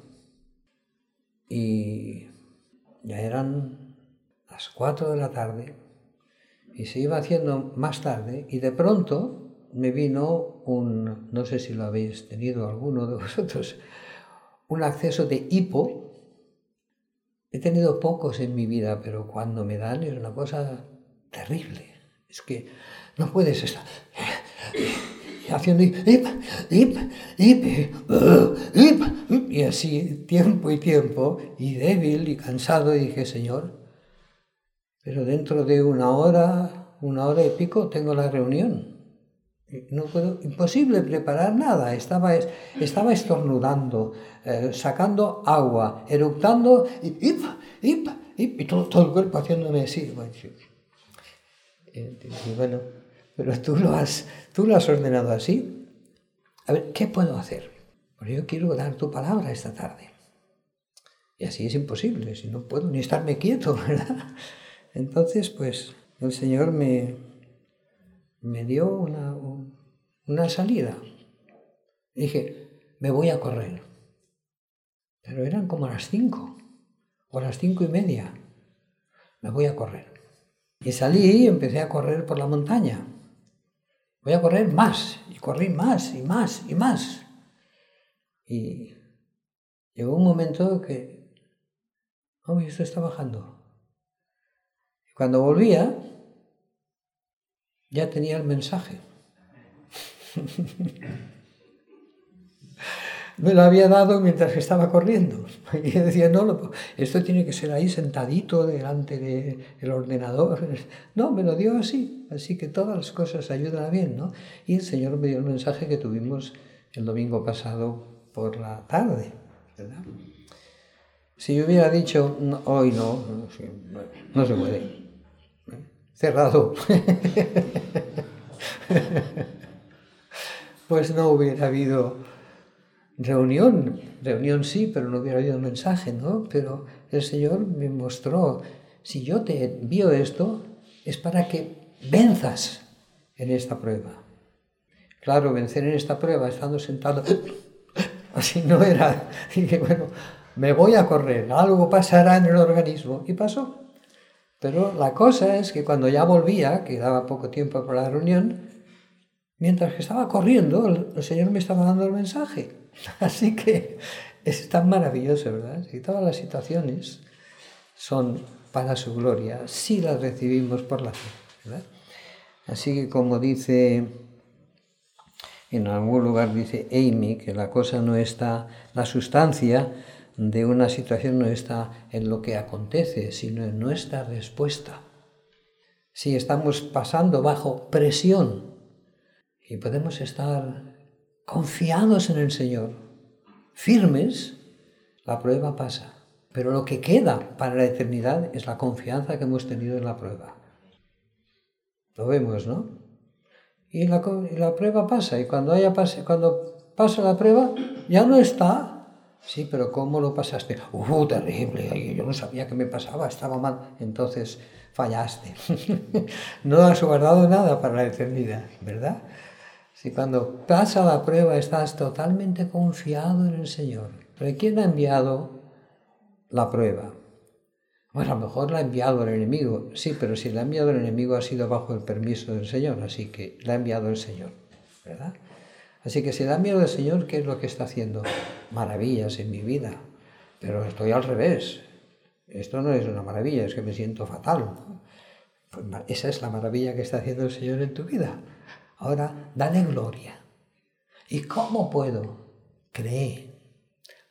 y ya eran las cuatro de la tarde, y se iba haciendo más tarde, y de pronto me vino un, no sé si lo habéis tenido alguno de vosotros, un acceso de hipo. He tenido pocos en mi vida, pero cuando me dan es una cosa terrible. Es que no puedes estar haciendo hip, hip, hip, hip, hip, y así tiempo y tiempo, y débil y cansado, y dije, Señor, pero dentro de una hora, una hora y pico tengo la reunión. No puedo, imposible preparar nada. Estaba, estaba estornudando, eh, sacando agua, eructando, y, hip, hip, hip, y todo, todo el cuerpo haciéndome así. Bueno, y bueno, pero tú lo, has, tú lo has ordenado así. A ver, ¿qué puedo hacer? Porque yo quiero dar tu palabra esta tarde. Y así es imposible, si no puedo ni estarme quieto, ¿verdad? Entonces, pues, el Señor me, me dio una, una salida. Dije, me voy a correr. Pero eran como las cinco, o las cinco y media. Me voy a correr. Y salí y empecé a correr por la montaña. Voy a correr más, y corrí más, y más, y más. Y llegó un momento que, oh, esto está bajando. Y cuando volvía, ya tenía el mensaje. Me lo había dado mientras estaba corriendo. Y yo decía, no, esto tiene que ser ahí sentadito delante del ordenador. No, me lo dio así. Así que todas las cosas ayudan a bien, ¿no? Y el Señor me dio el mensaje que tuvimos el domingo pasado por la tarde, ¿verdad? Si yo hubiera dicho, no, hoy no, no, no se puede. Cerrado. Pues no hubiera habido reunión. Reunión sí, pero no hubiera habido mensaje, ¿no? Pero el Señor me mostró, si yo te envío esto, es para que venzas en esta prueba. Claro, vencer en esta prueba estando sentado, así no era. Dije, bueno, me voy a correr, algo pasará en el organismo. Y pasó. Pero la cosa es que cuando ya volvía, quedaba poco tiempo para la reunión, mientras que estaba corriendo, el Señor me estaba dando el mensaje. Así que es tan maravilloso, ¿verdad? Y todas las situaciones son para su gloria, si las recibimos por la fe, ¿verdad? Así que como dice, en algún lugar dice Amy, que la cosa no está, la sustancia de una situación no está en lo que acontece, sino en nuestra respuesta. Si estamos pasando bajo presión y podemos estar confiados en el Señor, firmes, la prueba pasa. Pero lo que queda para la eternidad es la confianza que hemos tenido en la prueba. Lo vemos, ¿no? Y la, y la prueba pasa, y cuando, haya pase, cuando pasa la prueba, ya no está. Sí, pero ¿cómo lo pasaste? ¡Uh, terrible! Yo no sabía qué me pasaba, estaba mal. Entonces fallaste. No has guardado nada para la eternidad, ¿verdad? Si cuando pasa la prueba estás totalmente confiado en el Señor. ¿Pero quién ha enviado la prueba? Bueno, a lo mejor la ha enviado el enemigo. Sí, pero si la ha enviado el enemigo ha sido bajo el permiso del Señor, así que la ha enviado el Señor, ¿verdad? Así que si la ha enviado el Señor, ¿qué es lo que está haciendo? Maravillas en mi vida. Pero estoy al revés. Esto no es una maravilla, es que me siento fatal, ¿no? Pues esa es la maravilla que está haciendo el Señor en tu vida. Ahora, dale gloria. ¿Y cómo puedo? Cree.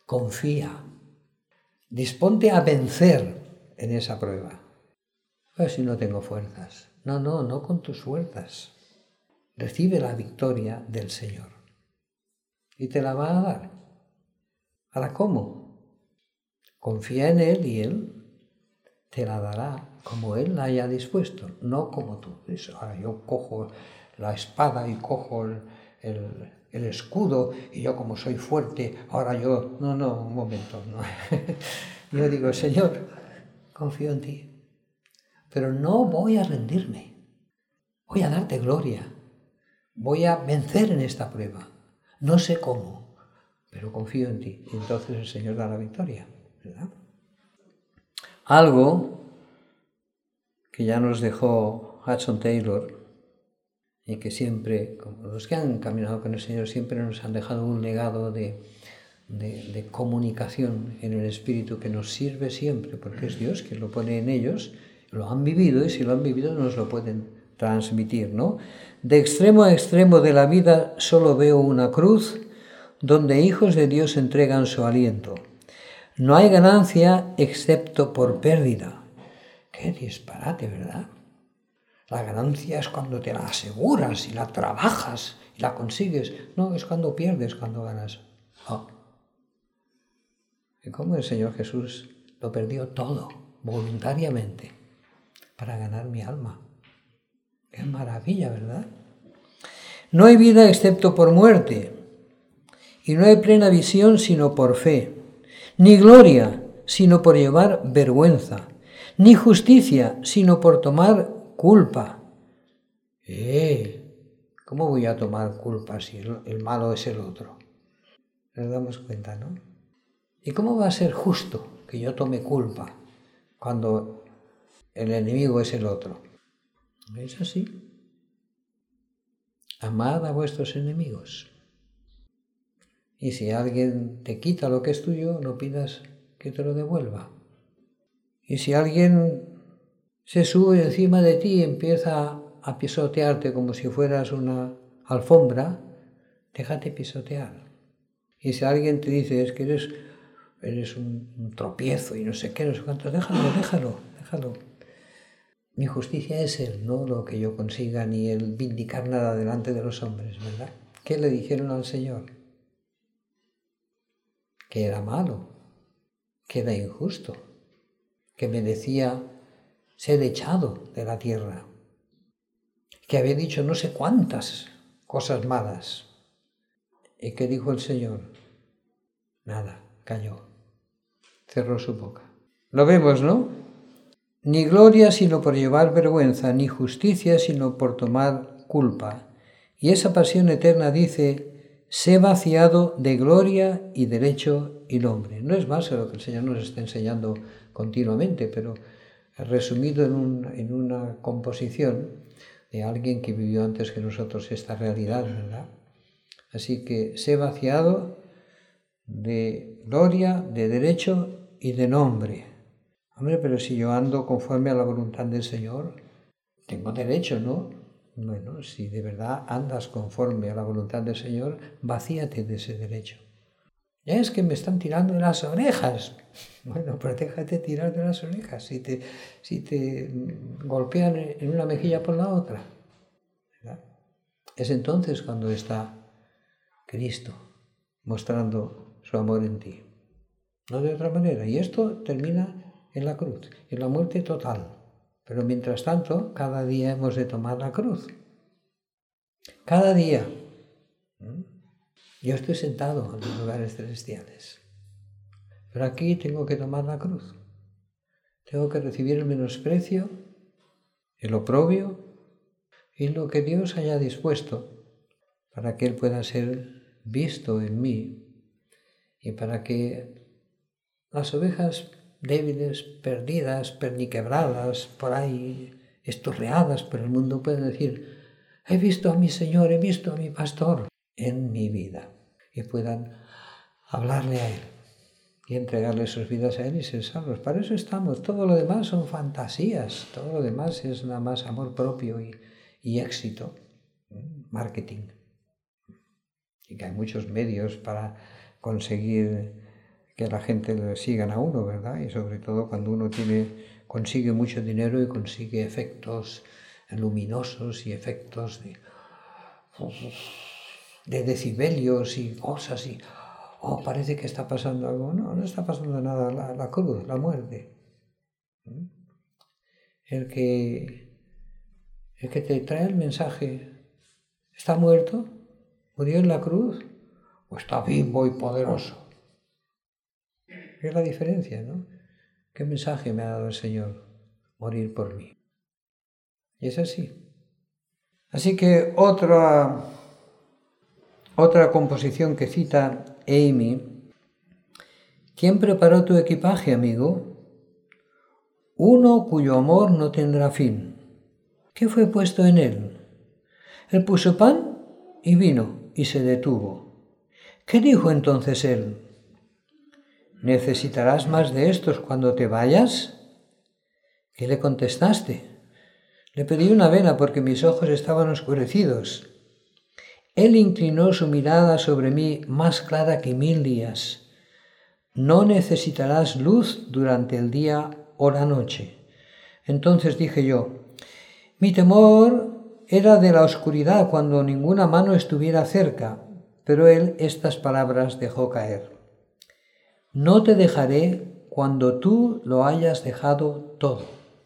confía, disponte a vencer en esa prueba. Pues si no tengo fuerzas. No, no, no con tus fuerzas. Recibe la victoria del Señor. Y te la va a dar. ¿Ahora cómo? Confía en Él y Él te la dará como Él la haya dispuesto, no como tú. Ahora yo cojo la espada y cojo el, el, el escudo y yo como soy fuerte, ahora yo... No, no, un momento. No. Yo digo, Señor, confío en ti, pero no voy a rendirme. Voy a darte gloria. Voy a vencer en esta prueba. No sé cómo, pero confío en ti. Y entonces el Señor da la victoria, ¿verdad? Algo que ya nos dejó Hudson Taylor y que siempre, como los que han caminado con el Señor, siempre nos han dejado un legado de, de, de comunicación en el Espíritu que nos sirve siempre, porque es Dios quien lo pone en ellos, lo han vivido y si lo han vivido nos lo pueden transmitir, ¿no? De extremo a extremo de la vida solo veo una cruz donde hijos de Dios entregan su aliento. No hay ganancia excepto por pérdida. Qué disparate, ¿verdad? La ganancia es cuando te la aseguras y la trabajas y la consigues. No, es cuando pierdes, cuando ganas. Oh. ¿Y cómo el Señor Jesús lo perdió todo, voluntariamente, para ganar mi alma? Qué maravilla, ¿verdad? No hay vida excepto por muerte, y no hay plena visión sino por fe, ni gloria sino por llevar vergüenza, ni justicia sino por tomar culpa. Eh, ¿cómo voy a tomar culpa si el, el malo es el otro? Nos damos cuenta, ¿no? ¿Y cómo va a ser justo que yo tome culpa cuando el enemigo es el otro? Es así. Amad a vuestros enemigos. Y si alguien te quita lo que es tuyo, no pidas que te lo devuelva. Y si alguien se sube encima de ti y empieza a pisotearte como si fueras una alfombra, déjate pisotear. Y si alguien te dice es que eres, eres un, un tropiezo y no sé qué, no sé cuánto, déjalo, déjalo, déjalo. Mi justicia es Él, no lo que yo consiga, ni el vindicar nada delante de los hombres, ¿verdad? ¿Qué le dijeron al Señor? Que era malo, que era injusto, que merecía ser echado de la tierra, que había dicho no sé cuántas cosas malas. ¿Y qué dijo el Señor? Nada, calló, cerró su boca. Lo vemos, ¿no? Ni gloria sino por llevar vergüenza, ni justicia sino por tomar culpa. Y esa pasión eterna dice, sé vaciado de gloria y derecho y nombre. No es más lo que el Señor nos está enseñando continuamente, pero resumido en, un, en una composición de alguien que vivió antes que nosotros esta realidad, ¿verdad? Así que sé vaciado de gloria, de derecho y de nombre. Hombre, pero si yo ando conforme a la voluntad del Señor, tengo derecho, ¿no? Bueno, si de verdad andas conforme a la voluntad del Señor, vacíate de ese derecho. Ya es que me están tirando de las orejas. Bueno, pero déjate tirar de las orejas si te, si te golpean en una mejilla por la otra, ¿verdad? Es entonces cuando está Cristo mostrando su amor en ti. No de otra manera. Y esto termina en la cruz, en la muerte total. Pero mientras tanto, cada día hemos de tomar la cruz. Cada día. Yo estoy sentado en los lugares celestiales. Pero aquí tengo que tomar la cruz. Tengo que recibir el menosprecio, el oprobio y lo que Dios haya dispuesto para que Él pueda ser visto en mí y para que las ovejas débiles, perdidas, perniquebradas, por ahí estorreadas por el mundo, pueden decir, he visto a mi Señor, he visto a mi pastor en mi vida, y puedan hablarle a Él y entregarle sus vidas a Él y ser salvos. Para eso estamos. Todo lo demás son fantasías, todo lo demás es nada más amor propio y, y éxito, marketing. Y que hay muchos medios para conseguir que la gente le sigan a uno, ¿verdad? Y sobre todo cuando uno tiene, consigue mucho dinero y consigue efectos luminosos y efectos de, de decibelios y cosas y oh, parece que está pasando algo. No, no está pasando nada, la, la cruz, la muerte. El que, el que te trae el mensaje está muerto, murió en la cruz, o está vivo y poderoso. Es la diferencia, ¿no? ¿Qué mensaje me ha dado el Señor? Morir por mí. Y es así. Así que otra, otra composición que cita Amy. ¿Quién preparó tu equipaje, amigo? Uno cuyo amor no tendrá fin. ¿Qué fue puesto en él? Él puso pan y vino y se detuvo. ¿Qué dijo entonces él? ¿Necesitarás más de estos cuando te vayas? ¿Qué le contestaste? Le pedí una vela porque mis ojos estaban oscurecidos. Él inclinó su mirada sobre mí más clara que mil días. No necesitarás luz durante el día o la noche. Entonces dije yo, mi temor era de la oscuridad cuando ninguna mano estuviera cerca, pero él estas palabras dejó caer. No te dejaré cuando tú lo hayas dejado todo.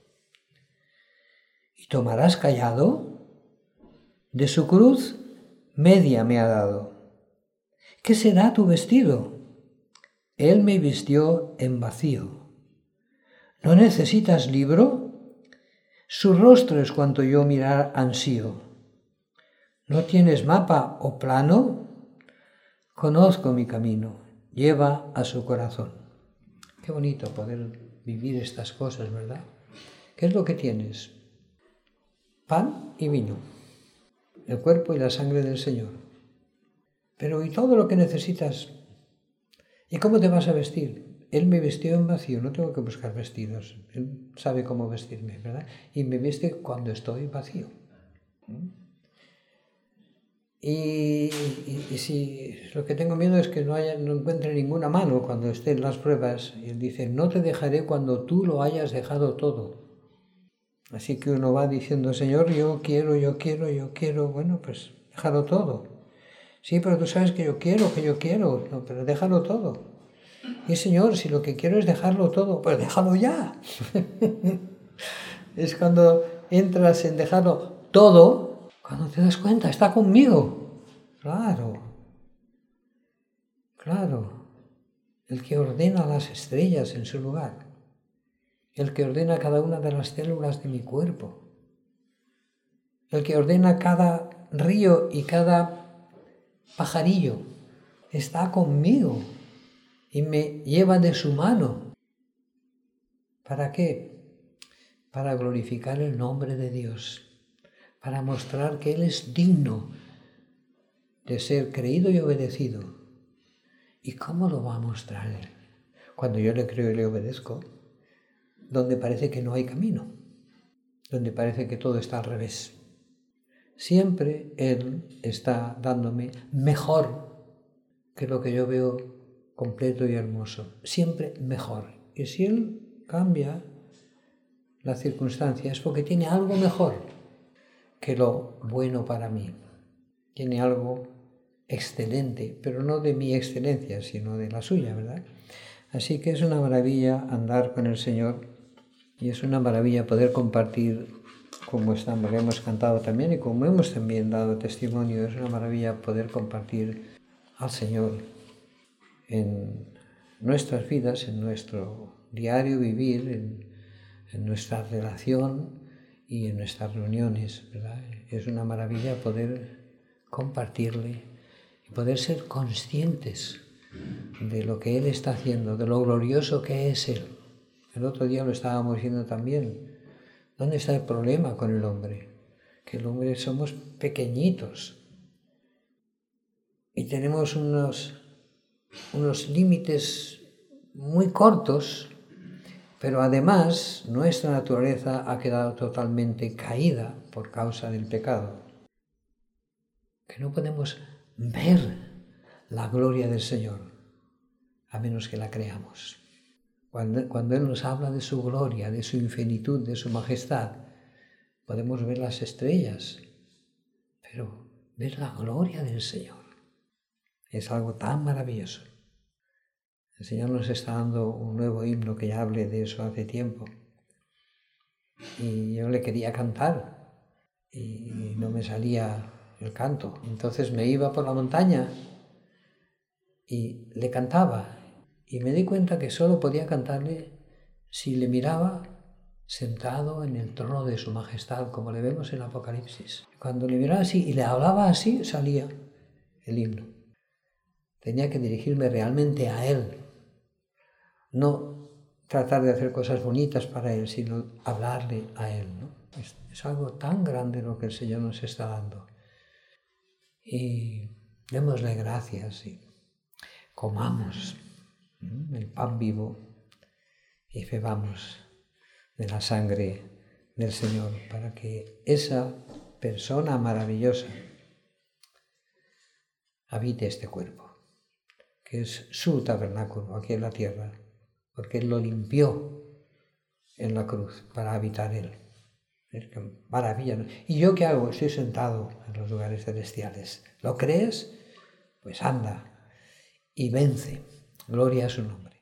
¿Y tomarás callado? De su cruz media me ha dado. ¿Qué será tu vestido? Él me vistió en vacío. ¿No necesitas libro? Su rostro es cuanto yo mirar ansío. ¿No tienes mapa o plano? Conozco mi camino, lleva a su corazón. Qué bonito poder vivir estas cosas, ¿verdad? ¿Qué es lo que tienes? Pan y vino, el cuerpo y la sangre del Señor. Pero ¿y todo lo que necesitas? ¿Y cómo te vas a vestir? Él me vistió en vacío, no tengo que buscar vestidos. Él sabe cómo vestirme, ¿verdad? Y me viste cuando estoy vacío. Y, y, y si lo que tengo miedo es que no, haya, no encuentre ninguna mano cuando estén las pruebas, y él dice, no te dejaré cuando tú lo hayas dejado todo. Así que uno va diciendo, Señor, yo quiero, yo quiero, yo quiero, bueno, pues déjalo todo. Sí, pero tú sabes que yo quiero, que yo quiero, no, pero déjalo todo. Y Señor, si lo que quiero es dejarlo todo, pues déjalo ya. Es cuando entras en dejarlo todo, cuando te das cuenta, está conmigo. Claro, claro. El que ordena las estrellas en su lugar. El que ordena cada una de las células de mi cuerpo. El que ordena cada río y cada pajarillo. Está conmigo y me lleva de su mano. ¿Para qué? Para glorificar el nombre de Dios. Para mostrar que Él es digno de ser creído y obedecido. ¿Y cómo lo va a mostrar Él? Cuando yo le creo y le obedezco, donde parece que no hay camino, donde parece que todo está al revés. Siempre Él está dándome mejor que lo que yo veo completo y hermoso. Siempre mejor. Y si Él cambia la circunstancia es porque tiene algo mejor que lo bueno para mí. Tiene algo excelente, pero no de mi excelencia, sino de la suya, ¿verdad? Así que es una maravilla andar con el Señor y es una maravilla poder compartir como estamos, lo hemos cantado también y como hemos también dado testimonio. Es una maravilla poder compartir al Señor en nuestras vidas, en nuestro diario vivir, en, en nuestra relación y en nuestras reuniones, ¿verdad? Es una maravilla poder compartirle y poder ser conscientes de lo que Él está haciendo, de lo glorioso que es Él. El otro día lo estábamos viendo también. ¿Dónde está el problema con el hombre? Que el hombre somos pequeñitos y tenemos unos, unos límites muy cortos, pero además nuestra naturaleza ha quedado totalmente caída por causa del pecado. Que no podemos ver la gloria del Señor. a menos que la creamos. Cuando, cuando Él nos habla de su gloria, de su infinitud, de su majestad, podemos ver las estrellas, pero ver la gloria del Señor es algo tan maravilloso. El Señor nos está dando un nuevo himno que ya hablé de eso hace tiempo. Y yo le quería cantar y no me salía el canto. Entonces me iba por la montaña y le cantaba. Y me di cuenta que solo podía cantarle si le miraba sentado en el trono de su majestad, como le vemos en Apocalipsis. Cuando le miraba así y le hablaba así, salía el himno. Tenía que dirigirme realmente a Él. No tratar de hacer cosas bonitas para Él, sino hablarle a Él, ¿no? Es, es algo tan grande lo que el Señor nos está dando. Y démosle gracias y comamos el pan vivo y bebamos de la sangre del Señor para que esa persona maravillosa habite este cuerpo, que es su tabernáculo aquí en la tierra, porque Él lo limpió en la cruz para habitar Él. Es que maravilla, ¿no? ¿Y yo qué hago? Estoy sentado en los lugares celestiales. ¿Lo crees? Pues anda y vence. Gloria a su nombre.